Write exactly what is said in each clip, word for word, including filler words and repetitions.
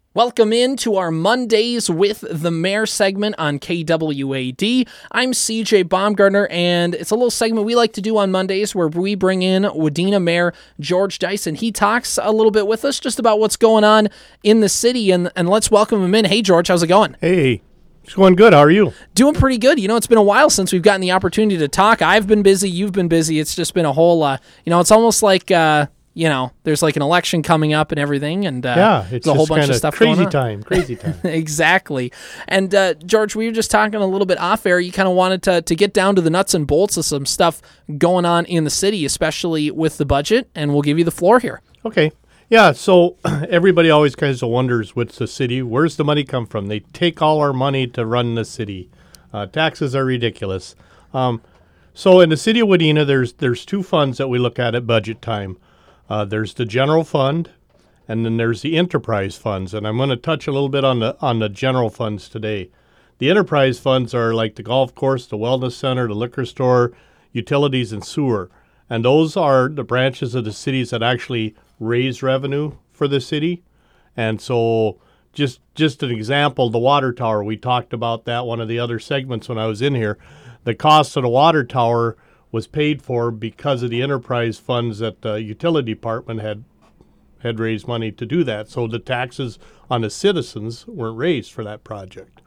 Welcome in to our Mondays with the Mayor segment on K W A D. I'm C J Baumgartner, and it's a little segment we like to do on Mondays where we bring in Wadena Mayor George Dyson. He talks a little bit with us just about what's going on in the city, and, and let's welcome him in. Hey, George, how's it going? Hey, it's going good. How are you? Doing pretty good. You know, it's been a while since we've gotten the opportunity to talk. I've been busy. You've been busy. It's just been a whole, uh, you know, it's almost like... Uh, You know, there's like an election coming up and everything, and uh, yeah, it's a whole just bunch of stuff crazy going on. time, crazy time. Exactly. And uh, George, we were just talking a little bit off air. You kind of wanted to to get down to the nuts and bolts of some stuff going on in the city, especially with the budget, and we'll give you the floor here. Okay. Yeah, so everybody always kind of wonders what's the city, where's the money come from? They take all our money to run the city. Uh, taxes are ridiculous. Um, so in the city of Wadena, there's there's two funds that we look at at budget time. Uh, there's the general fund, and then there's the enterprise funds. And I'm going to touch a little bit on the on the general funds today. The enterprise funds are like the golf course, the wellness center, the liquor store, utilities, and sewer. And those are the branches of the cities that actually raise revenue for the city. And so just just an example, the water tower, we talked about that one of the other segments when I was in here. The cost of the water tower was paid for because of the enterprise funds that the utility department had had raised money to do that. So the taxes on the citizens weren't raised for that project.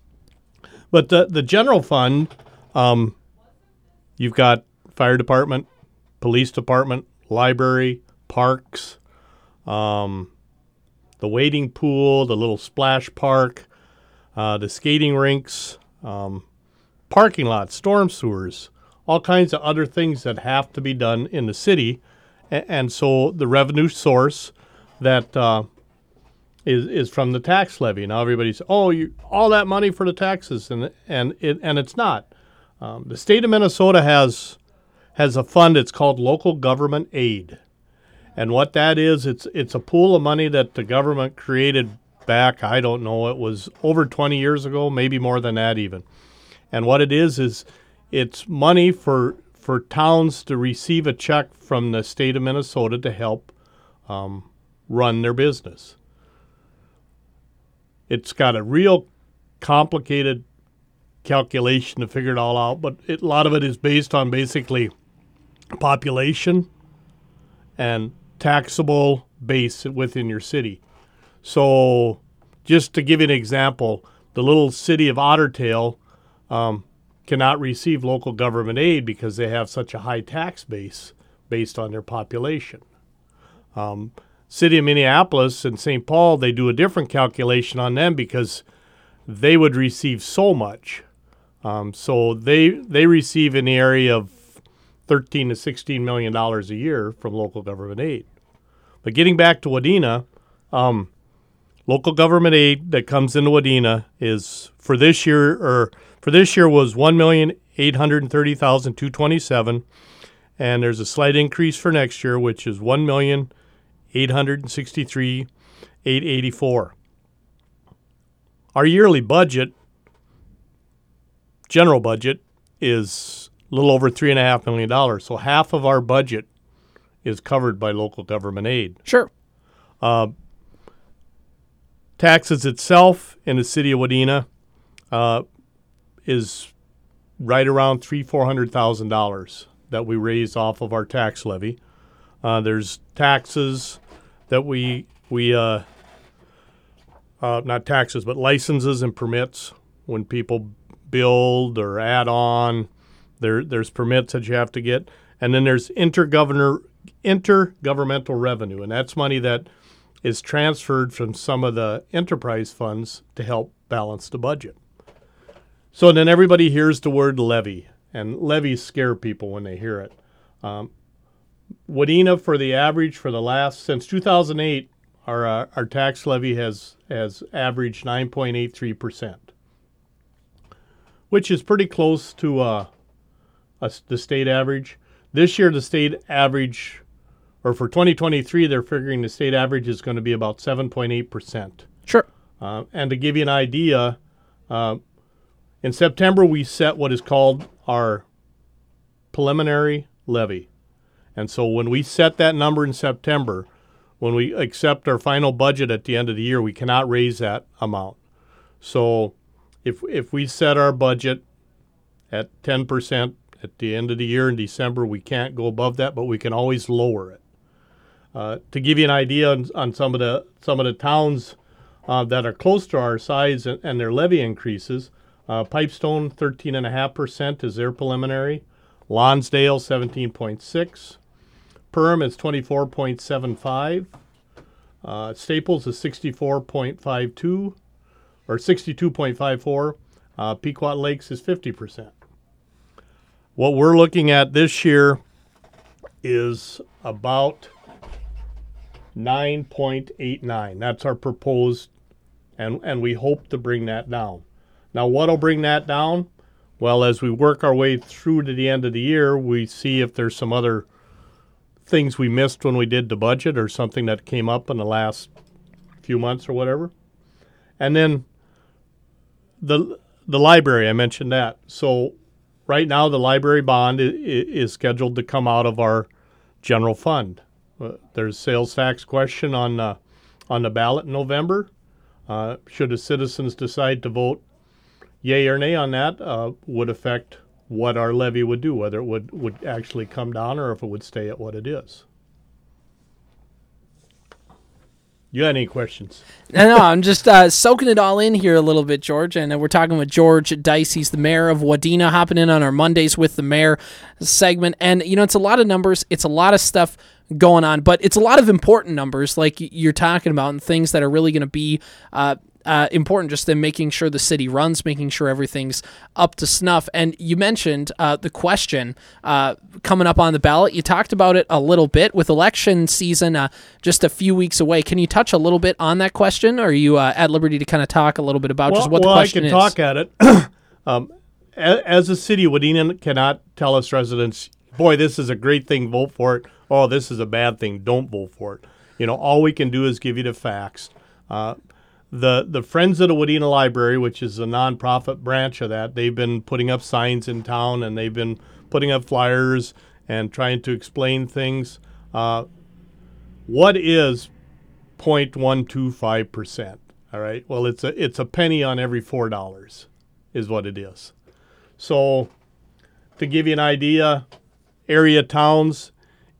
But the, the general fund, um, you've got fire department, police department, library, parks, um, the wading pool, the little splash park, uh, the skating rinks, um, parking lots, storm sewers, all kinds of other things that have to be done in the city. And, and so the revenue source that uh, is is from the tax levy. Now everybody says, oh, you, all that money for the taxes, and and it, and it's not. Um, the state of Minnesota has has a fund. It's called local government aid. And what that is, it's it's a pool of money that the government created back, I don't know, it was over twenty years ago, maybe more than that even. And what it is is it's money for for towns to receive a check from the state of Minnesota to help um, run their business. It's got a real complicated calculation to figure it all out, but it, a lot of it is based on basically population and taxable base within your city. So just to give you an example, the little city of Otter Tail um, cannot receive local government aid because they have such a high tax base based on their population. Um, city of Minneapolis and Saint Paul, they do a different calculation on them because they would receive so much. Um, so they they receive in the area of thirteen to sixteen million dollars a year from local government aid. But getting back to Wadena, um, local government aid that comes into Wadena is for this year or for this year was one million eight hundred thirty thousand two hundred twenty-seven, and there's a slight increase for next year, which is one million eight hundred sixty-three thousand eight hundred eighty-four. Our yearly budget, general budget, is a little over three and a half million dollars. So half of our budget is covered by local government aid. Sure. Uh, taxes itself in the city of Wadena uh, is right around three four hundred thousand dollars that we raise off of our tax levy. Uh, there's taxes that we we uh, uh, not taxes but licenses and permits when people build or add on. There there's permits that you have to get, and then there's intergovernor intergovernmental revenue, and that's money that is transferred from some of the enterprise funds to help balance the budget. So then everybody hears the word levy, and levies scare people when they hear it. Um, Wadena, for the average for the last, since two thousand eight, our uh, our tax levy has, has averaged nine point eight three percent, which is pretty close to uh, a, the state average. This year, the state average, or for twenty twenty-three, they're figuring the state average is going to be about seven point eight percent. Sure. Uh, and to give you an idea, uh, in September, we set what is called our preliminary levy. And so when we set that number in September, when we accept our final budget at the end of the year, we cannot raise that amount. So if if we set our budget at ten percent at the end of the year in December, we can't go above that, but we can always lower it. Uh, to give you an idea on, on some of the some of the towns uh, that are close to our size and, and their levy increases, uh, Pipestone thirteen point five percent is their preliminary. Lonsdale seventeen point six. Perham is twenty-four point seven five. Uh, Staples is sixty-four point five two or sixty-two point five four. Uh, Pequot Lakes is fifty percent. What we're looking at this year is about nine point eight nine. That's our proposed, and, and we hope to bring that down. Now, what'll bring that down? Well, as we work our way through to the end of the year, we see if there's some other things we missed when we did the budget or something that came up in the last few months or whatever. And then the the library, I mentioned that. So right now the library bond is, is scheduled to come out of our general fund. Uh, there's sales tax question on uh, on the ballot in November. Uh, should the citizens decide to vote yay or nay on that, uh, would affect what our levy would do, whether it would, would actually come down or if it would stay at what it is. You got any questions? No, no, I'm just uh, soaking it all in here a little bit, George. And uh, we're talking with George Dice. He's the mayor of Wadena, hopping in on our Mondays with the Mayor segment. And, you know, it's a lot of numbers. It's a lot of stuff going on, but it's a lot of important numbers like you're talking about and things that are really going to be uh, uh, important just in making sure the city runs, making sure everything's up to snuff. And you mentioned uh, the question uh, coming up on the ballot. You talked about it a little bit with election season uh, just a few weeks away. Can you touch a little bit on that question, or are you uh, at liberty to kind of talk a little bit about well, just what well, the question is? Well, I can is? talk at it. um, as a city, Wadena cannot tell us residents, boy, this is a great thing, vote for it. Oh, this is a bad thing, don't vote for it. You know, all we can do is give you the facts. Uh, the the Friends of the Wadena Library, which is a nonprofit branch of that, they've been putting up signs in town and they've been putting up flyers and trying to explain things. Uh, what is zero point one two five percent? All right. Well, it's a it's a penny on every four dollars, is what it is. So, to give you an idea, area towns,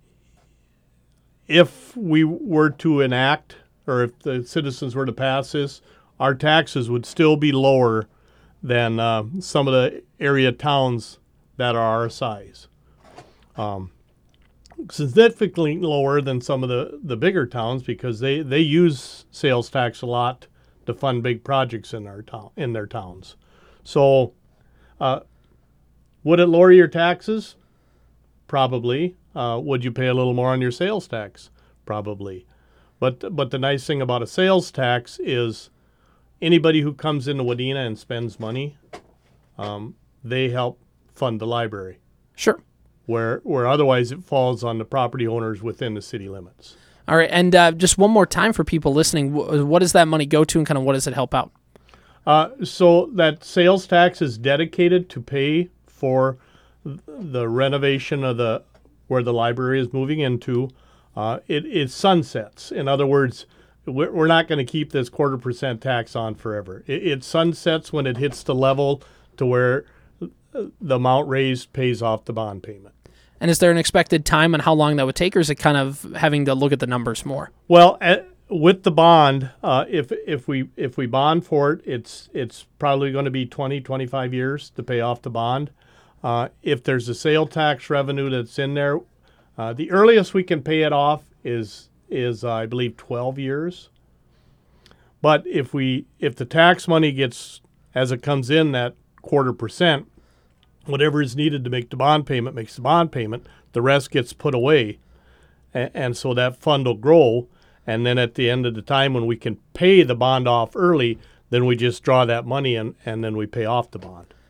if we were to enact, or if the citizens were to pass this, our taxes would still be lower than uh, some of the area towns that are our size. Um, significantly lower than some of the, the bigger towns because they, they use sales tax a lot to fund big projects in our town in their towns. So, uh, would it lower your taxes? Probably. Uh, would you pay a little more on your sales tax? Probably. But but the nice thing about a sales tax is anybody who comes into Wadena and spends money, um, they help fund the library. Sure. Where where otherwise it falls on the property owners within the city limits. All right, and uh, just one more time for people listening, what does that money go to and kind of what does it help out? Uh, so that sales tax is dedicated to pay for the renovation of the where the library is moving into. Uh, it, it sunsets. In other words, we're, we're not going to keep this quarter percent tax on forever. It, it sunsets when it hits the level to where the amount raised pays off the bond payment. And is there an expected time on how long that would take, or is it kind of having to look at the numbers more? Well, at, with the bond, uh, if if we if we bond for it, it's it's probably going to be twenty, twenty-five years to pay off the bond. Uh, if there's a sale tax revenue that's in there, uh, the earliest we can pay it off is is uh, I believe twelve years. But if we if the tax money gets as it comes in that quarter percent, whatever is needed to make the bond payment makes the bond payment. The rest gets put away, and, and so that fund will grow. And then at the end of the time when we can pay the bond off early, then we just draw that money and, and then we pay off the bond.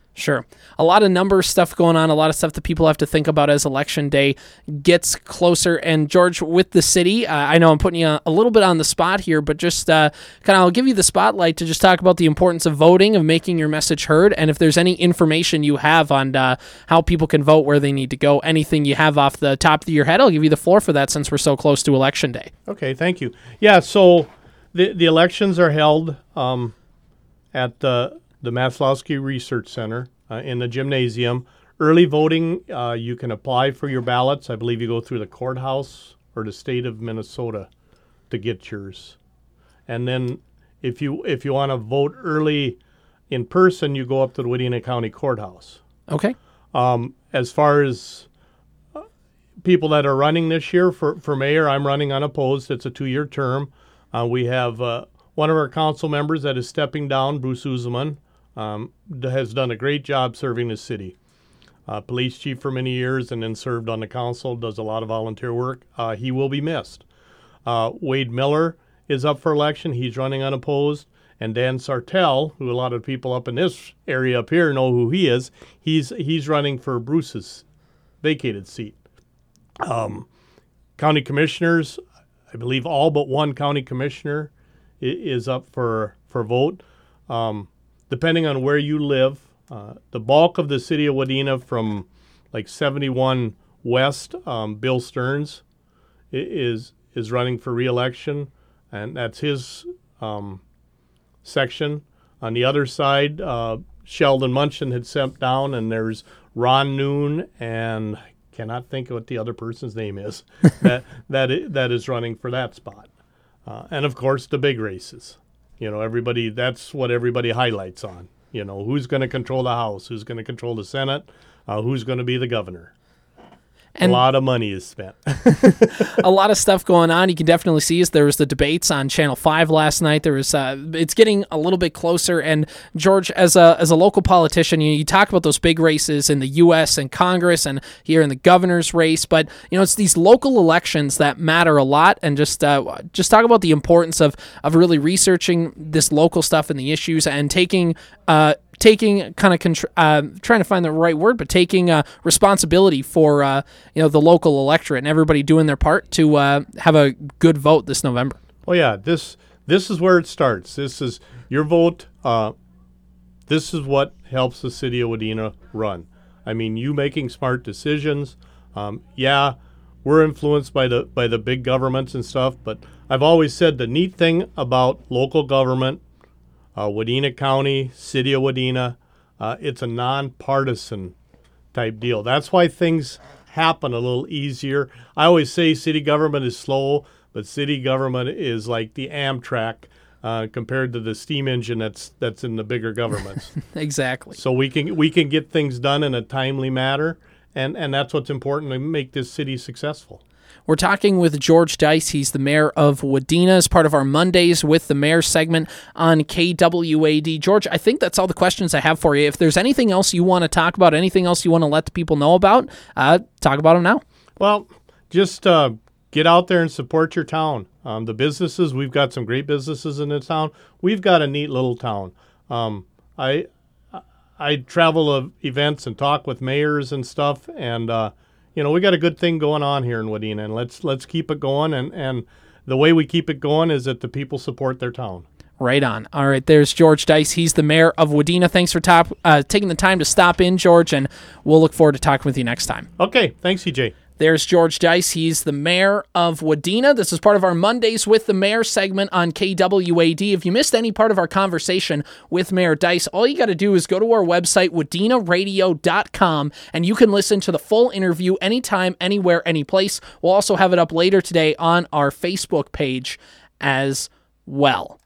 Sure. A lot of number stuff going on, a lot of stuff that people have to think about as election day gets closer. And George, with the city, uh, I know I'm putting you a little bit on the spot here, but just uh, kind of I'll give you the spotlight to just talk about the importance of voting, of making your message heard, and if there's any information you have on uh, how people can vote, where they need to go, anything you have off the top of your head, I'll give you the floor for that since we're so close to election day. Okay, thank you. Yeah, so the, the elections are held um, at the the Maslowski Research Center uh, in the gymnasium. Early voting, uh, you can apply for your ballots. I believe you go through the courthouse or the state of Minnesota to get yours. And then if you if you want to vote early in person, you go up to the Wadena County Courthouse. Okay. Um, as far as uh, people that are running this year for, for mayor, I'm running unopposed. It's a two-year term. Uh, we have uh, one of our council members that is stepping down, Bruce Useman. Um, has done a great job serving the city. Uh, police chief for many years and then served on the council, does a lot of volunteer work. Uh, he will be missed. Uh, Wade Miller is up for election. He's running unopposed. And Dan Sartell, who a lot of people up in this area up here know who he is, he's he's running for Bruce's vacated seat. Um, county commissioners, I believe all but one county commissioner i- is up for, for vote. Um, Depending on where you live, uh, the bulk of the city of Wadena from like seventy-one west, um, Bill Stearns i- is is running for re-election, and that's his um, section. On the other side, uh, Sheldon Munchin had stepped down, and there's Ron Noon, and I cannot think of what the other person's name is that that i- that is running for that spot, uh, and of course the big races. You know, everybody, that's what everybody highlights on. You know, who's going to control the House, who's going to control the Senate, uh, who's going to be the governor. And a lot of money is spent. a lot of stuff going on. You can definitely see as there was the debates on Channel five last night. There was uh, it's getting a little bit closer. And George, as a as a local politician, you, you talk about those big races in the U S and Congress and here in the governor's race. But you know, it's these local elections that matter a lot. And just uh, just talk about the importance of of really researching this local stuff and the issues and taking. Uh, taking kind of contr- uh, trying to find the right word, but taking uh, responsibility for uh, you know the local electorate and everybody doing their part to uh, have a good vote this November. Oh yeah, this this is where it starts. This is your vote. Uh, this is what helps the city of Wadena run. I mean, you making smart decisions. Um, yeah, we're influenced by the by the big governments and stuff, but I've always said the neat thing about local government. Uh, Wadena County, City of Wadena, uh, it's a nonpartisan type deal. That's why things happen a little easier. I always say city government is slow, but city government is like the Amtrak uh, compared to the steam engine that's that's in the bigger governments. Exactly. So we can we can get things done in a timely manner, and, and that's what's important to make this city successful. We're talking with George Deise. He's the mayor of Wadena as part of our Mondays with the Mayor segment on K W A D. George, I think that's all the questions I have for you. If there's anything else you want to talk about, anything else you want to let the people know about, uh, talk about them now. Well, just uh, get out there and support your town. Um, the businesses, we've got some great businesses in the town. We've got a neat little town. Um, I I travel to events and talk with mayors and stuff, and uh, you know, we got a good thing going on here in Wadena, and let's let's keep it going. And, and the way we keep it going is that the people support their town. Right on. All right, there's George Deise. He's the mayor of Wadena. Thanks for top, uh, taking the time to stop in, George, and we'll look forward to talking with you next time. Okay, thanks, C J. There's George Deise. He's the mayor of Wadena. This is part of our Mondays with the Mayor segment on K W A D. If you missed any part of our conversation with Mayor Deise, all you got to do is go to our website, wadena radio dot com, and you can listen to the full interview anytime, anywhere, anyplace. We'll also have it up later today on our Facebook page as well.